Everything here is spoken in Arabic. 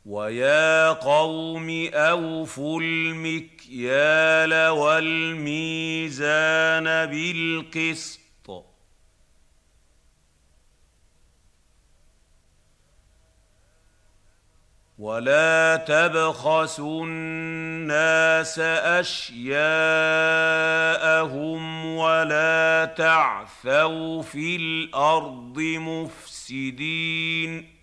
وَيَا قَوْمِ أَوْفُوا الْمِكْيَالَ وَالْمِيزَانَ بِالْقِسْطِ وَلَا تَبْخَسُوا النَّاسَ أَشْيَاءَهُمْ وَلَا تَعْثَوْا فِي الْأَرْضِ مُفْسِدِينَ